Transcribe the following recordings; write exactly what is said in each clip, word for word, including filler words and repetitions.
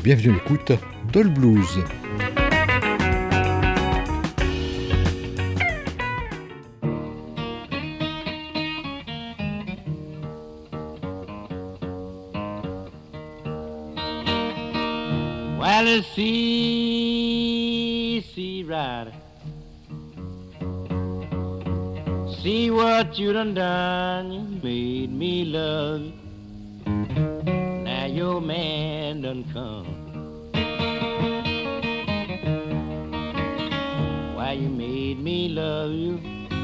bienvenue à l'écoute d'All Blues. Well, it's see, see, rider. See what you done done, you made me love you. Now your man done come. Why you made me love you?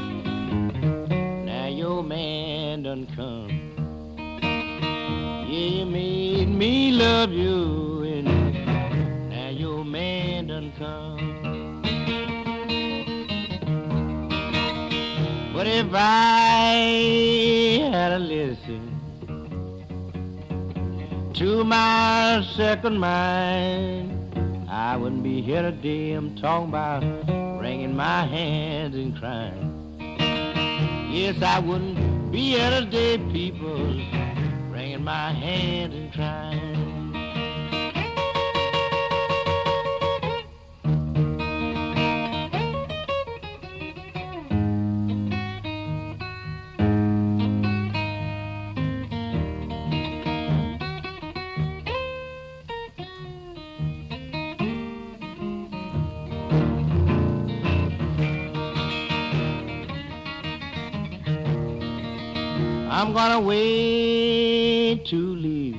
Now your man done come. Yeah, you made me love you, and now your man done come. But if I had a listen to my second mind, I wouldn't be here today. I'm talking about wringing my hands and crying. Yes, I wouldn't be here today, people, wringing my hands and crying. I'm gonna wait to leave.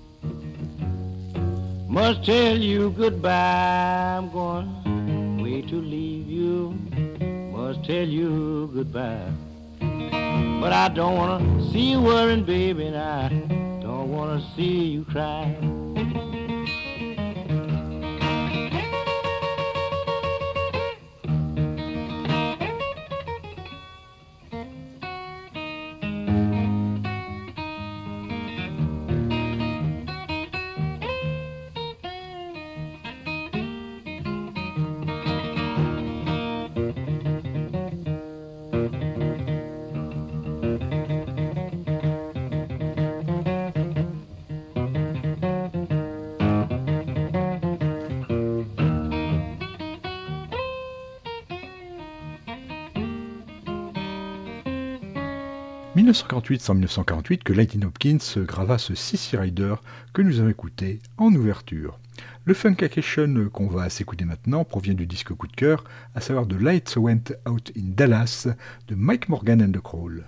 Must tell you goodbye. I'm gonna wait to leave you. Must tell you goodbye. But I don't wanna see you worrying, baby, and I don't wanna see you cry. dix-neuf cent quarante-huit, c'est en dix-neuf cent quarante-huit que Lightnin' Hopkins grava ce Sissy Rider que nous avons écouté en ouverture. Le Funkacation qu'on va s'écouter maintenant provient du disque coup de cœur, à savoir The Lights Went Out in Dallas de Mike Morgan and the Crawl.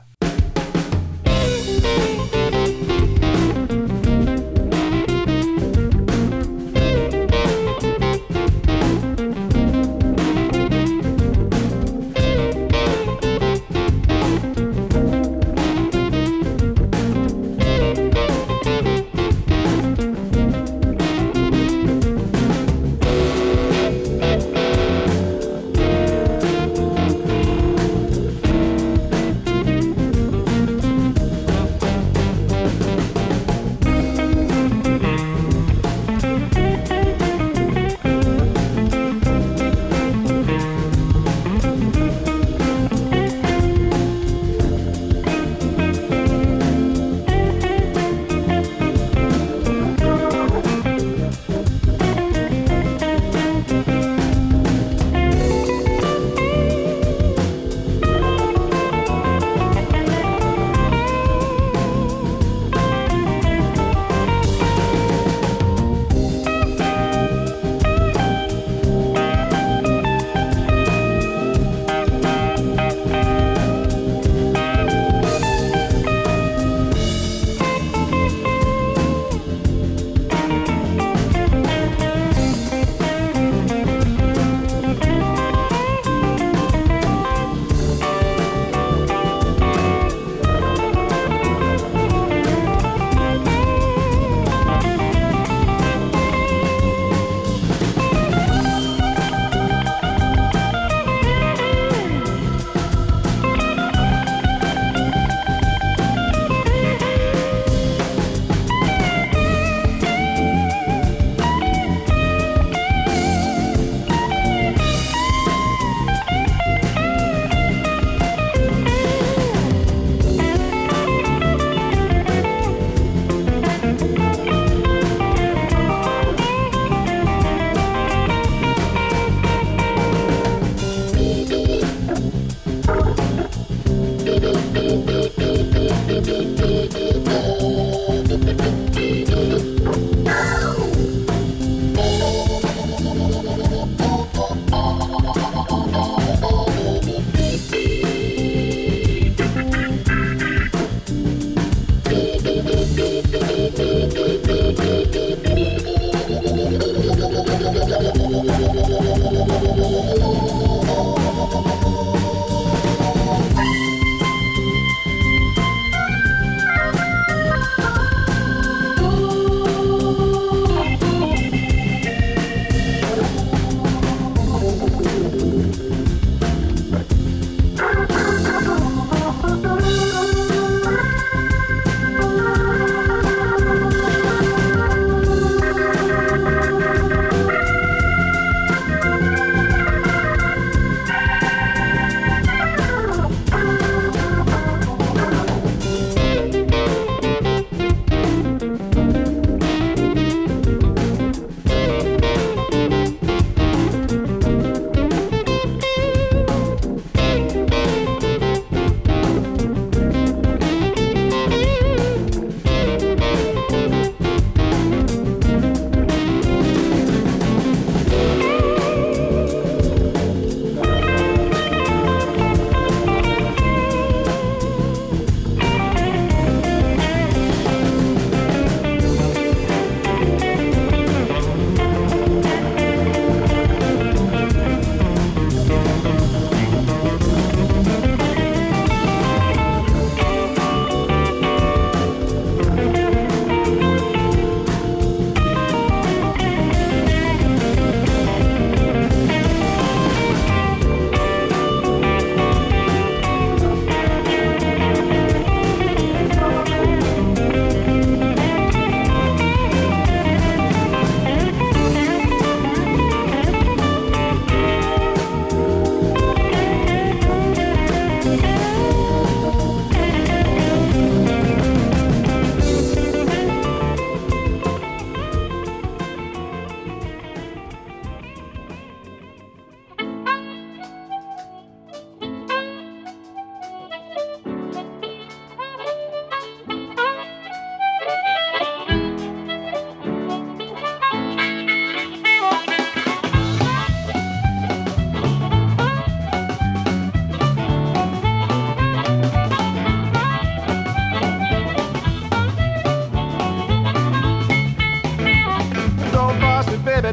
Thank you.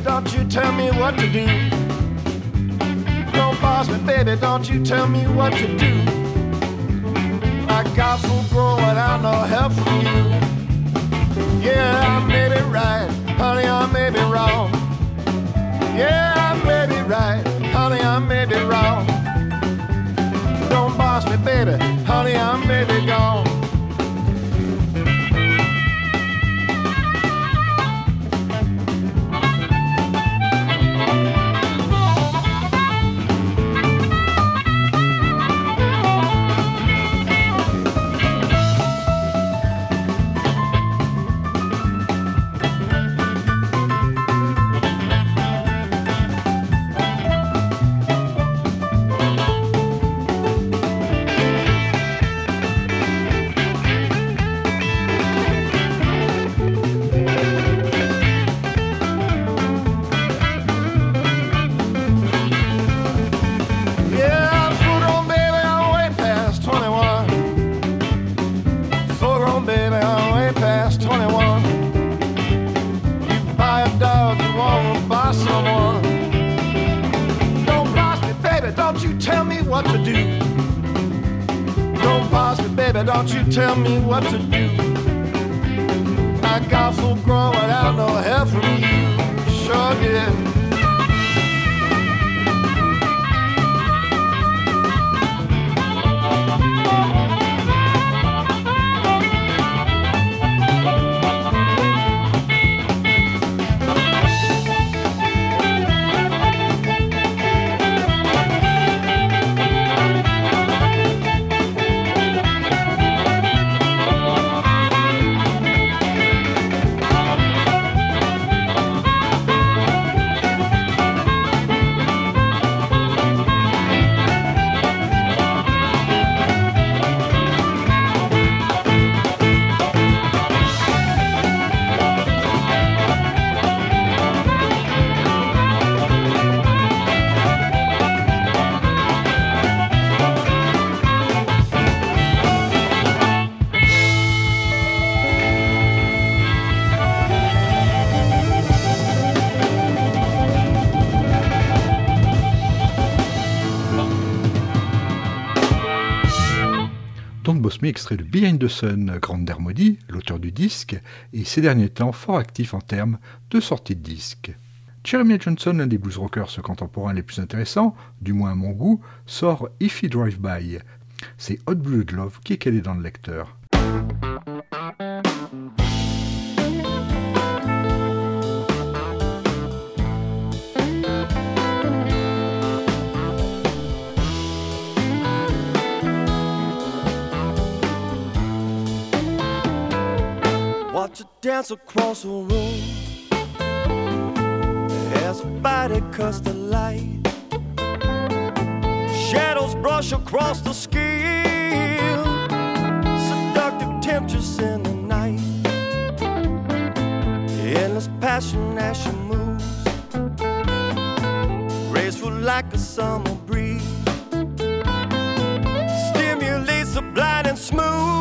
don't you tell me what to do. Don't boss me, baby, don't you tell me what to do. I got full grown without no help from you. Yeah, I may be right, honey, I may be wrong. Yeah, I may be right, honey, I may be wrong. Don't boss me, baby, honey, I may be gone. Don't you tell me what to do. I got full grown without no help from you. Sure did. Extrait de Behind the Sun, Grande Dermody, l'auteur du disque, et ces derniers temps fort actif en termes de sortie de disque. Jeremiah Johnson, l'un des blues rockers contemporains les plus intéressants, du moins à mon goût, sort If You Drive By. C'est Hot Blooded Love qui est calé dans le lecteur. Watch her dance across the room as her body cuts the light. Shadows brush across the skin, seductive temptress in the night. Endless passion as she moves, graceful like a summer breeze, stimulates the blind and smooth.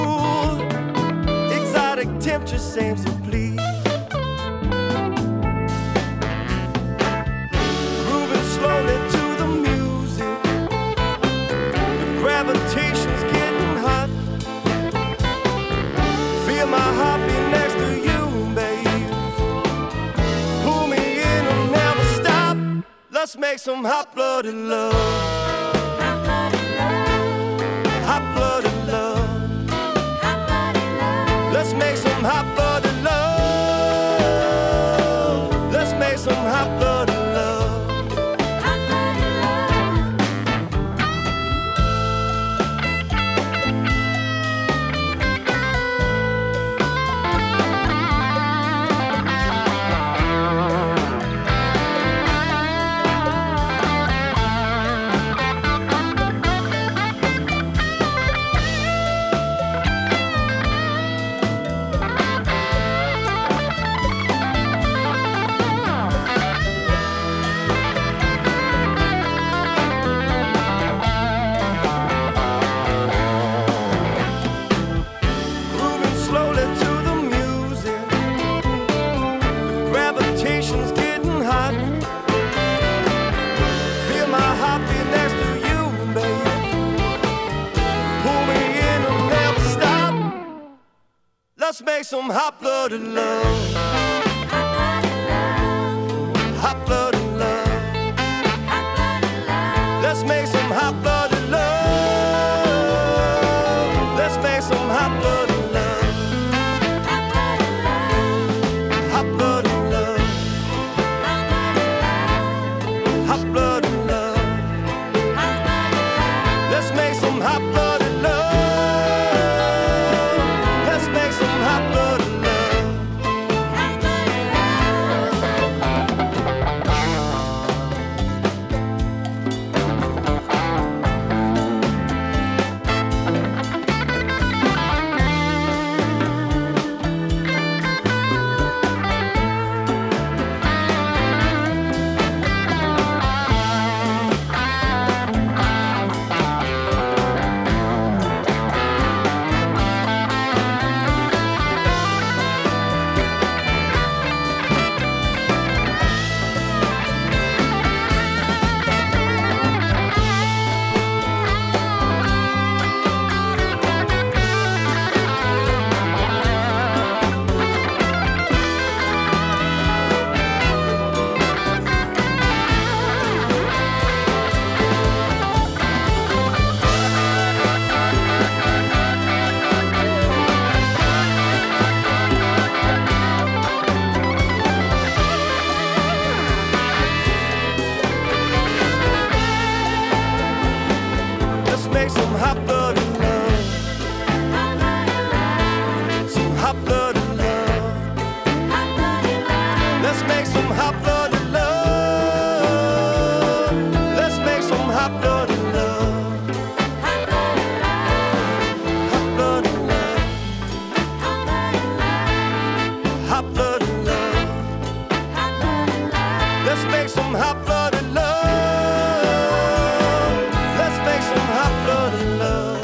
Temptress aims to please, grooving slowly to the music. The gravitation's getting hot. Feel my heartbeat next to you, babe. Pull me in and never stop. Let's make some hot-blooded love. Hot-blooded love. Let's make some hot-blooded love. Let's make some hot-blooded love. Hot-blooded Let's make some hot-blooded love. Hot-blooded love. Let's make some hot-blooded love. Let's make some hot-blooded love. Hot-blooded love. Hot-blooded love. Let's make some hot-blooded love. Let's make some hot-blooded love. Let's make some hot-blooded love. Some hot-blooded love. Let's make some hot-blooded love. Let's make some hot-blooded love. Hot-blooded love. Hot-blooded love. Let's make some hot-blooded love. Let's make some hot-blooded love.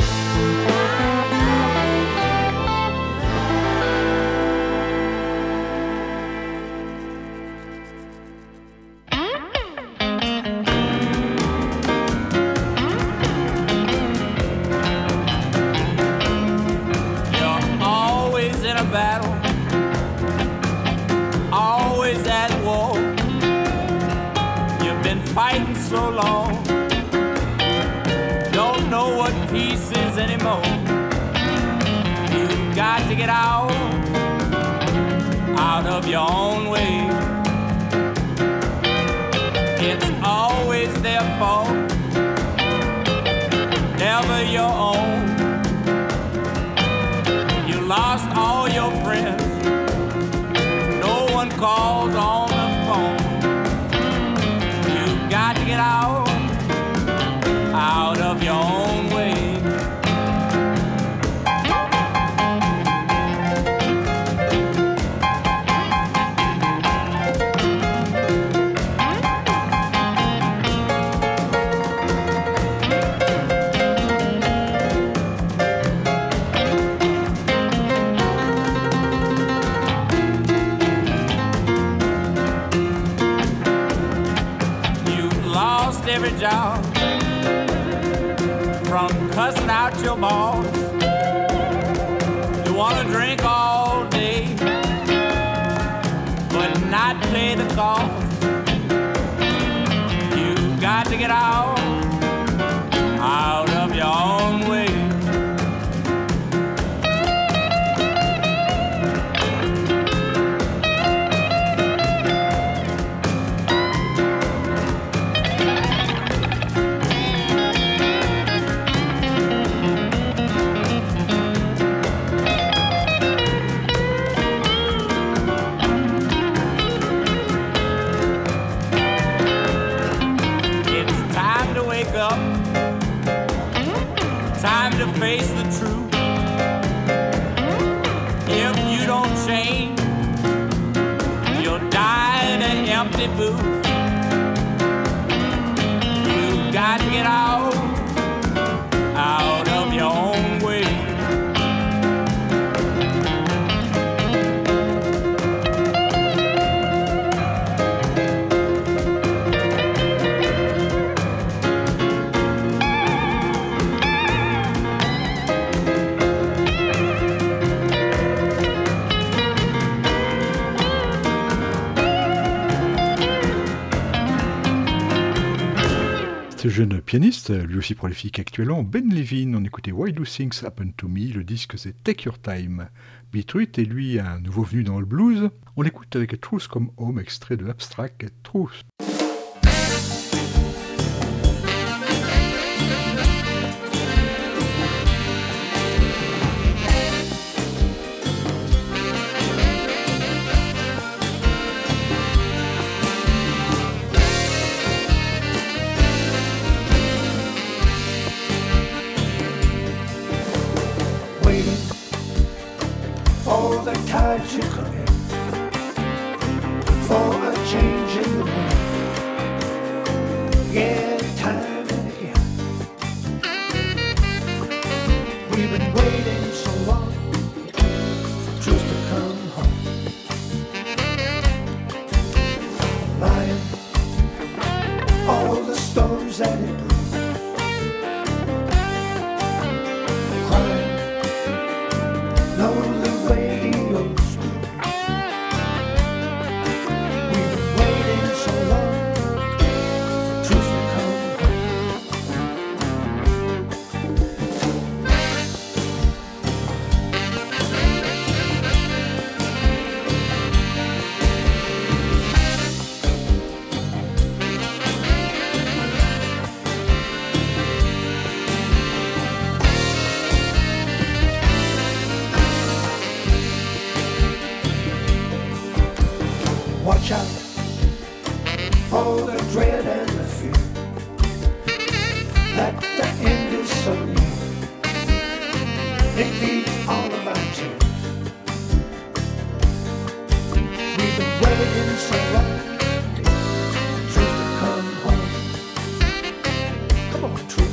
You're always in a battle, always at war. You've been fighting so long, don't know what peace is anymore. You've got to get out, out of your own way. It's always their fault, never your own. You lost all your friends, no one calls on the phone. You've got to get out, out of your own way. You lost every job, from cussing out your boss. You wanna drink all day, but not pay the cost. You got to get out, out of your own way. Up. Time to face the truth. If you don't change, you'll die in an empty booth. You've got to get out, out of your own way. jeune pianiste, lui aussi prolifique actuellement, Ben Levine, on écoutait Why Do Things Happen to Me, le disque c'est Take Your Time. Beatruit est lui un nouveau venu dans le blues, on l'écoute avec A Truth Come Home, extrait de Abstract Truth. To come in for a change in the wind. Yeah, time and again. We've been waiting so long for truth to come home. Lying, all the storms that it brewed. Crying, no, the radio. Watch out for the dread and the fear that the end is so near. It feeds all of our tears. We've been waiting so long for truth to come home. Come on, truth.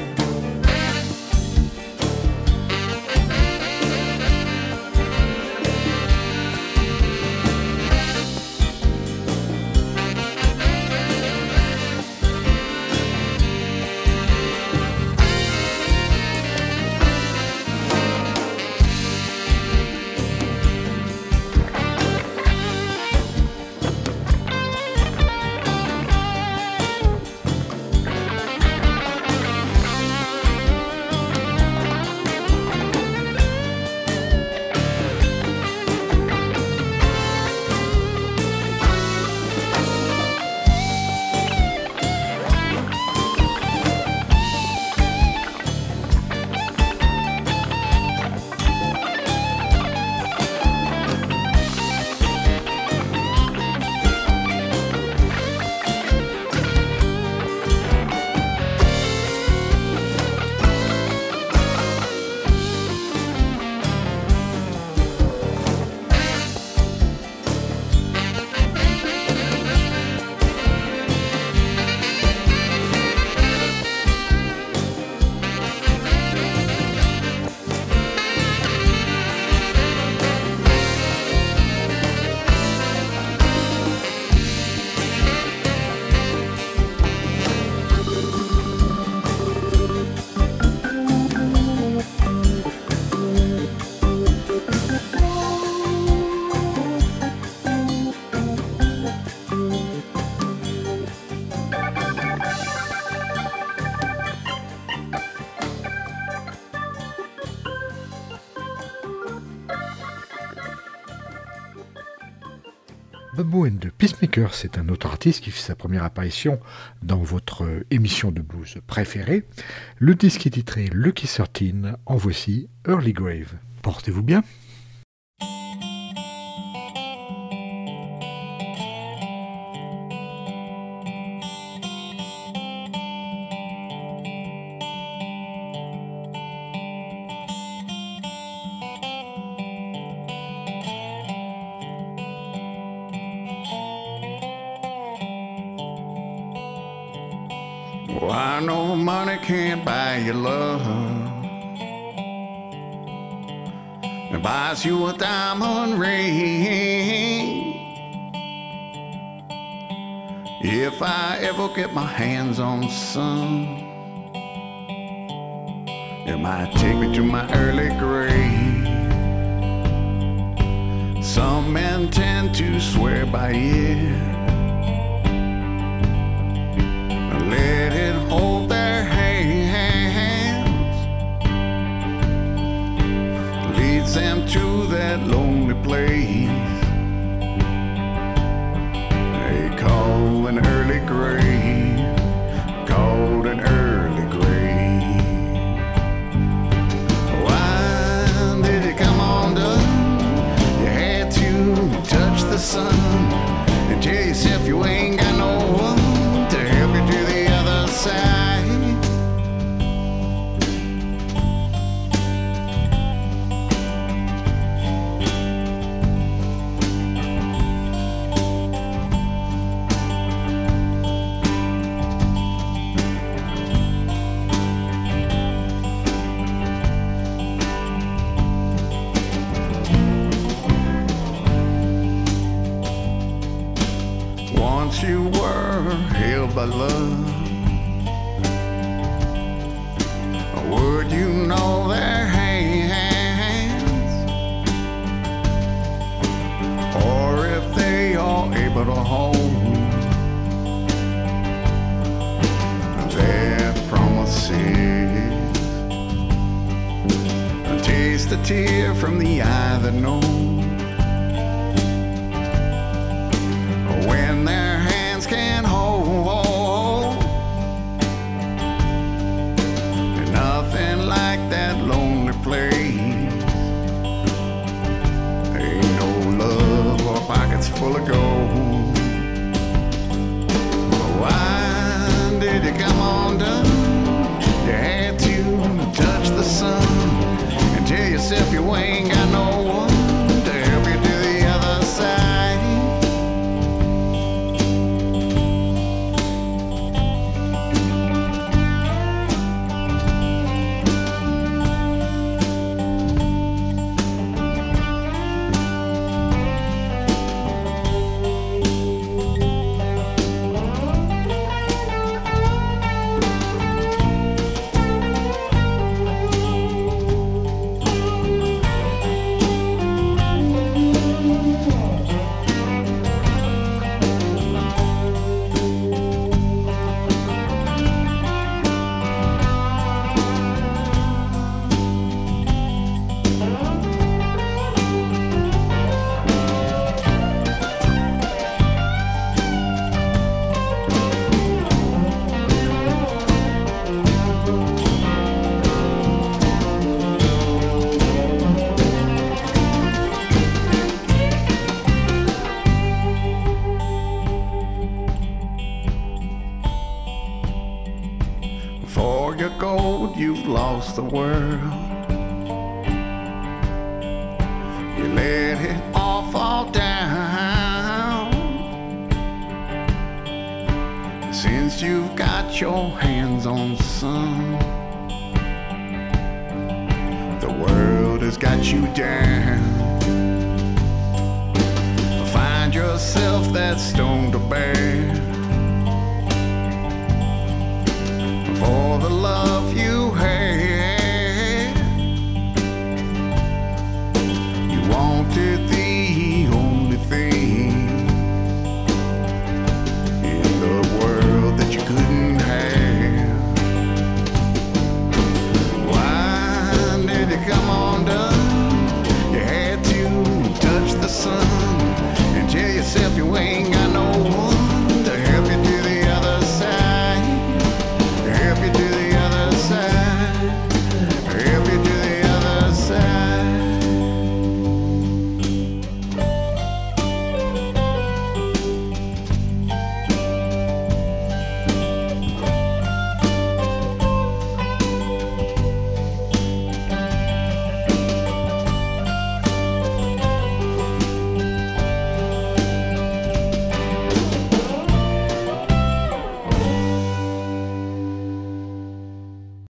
Babu and the Peacemakers, c'est un autre artiste qui fait sa première apparition dans votre émission de blues préférée. Le disque est titré Lucky thirteen, en voici Early Grave. Portez-vous bien. Oh, I know money can't buy your love. It buys you a diamond ring. If I ever get my hands on some, it might take me to my early grave. Some men tend to swear by it. Let it hold held by love? Would you know their hands? Or if they are able to hold their promises? Taste a tear from the eye that knows when their hands can hold. And nothing like that lonely place. Ain't no love or pockets full of gold. Why did you come undone? You had to touch the sun. Tell yourself you ain't got no one to help you to the other side. For your gold, you've lost the world. You let it all fall down. Since you've got your hands on some, the world has got you down. Find yourself that stone to bear. For the love you had, you wanted the only thing in the world that you couldn't have. Why did you come undone? You had to touch the sun and tell yourself you ain't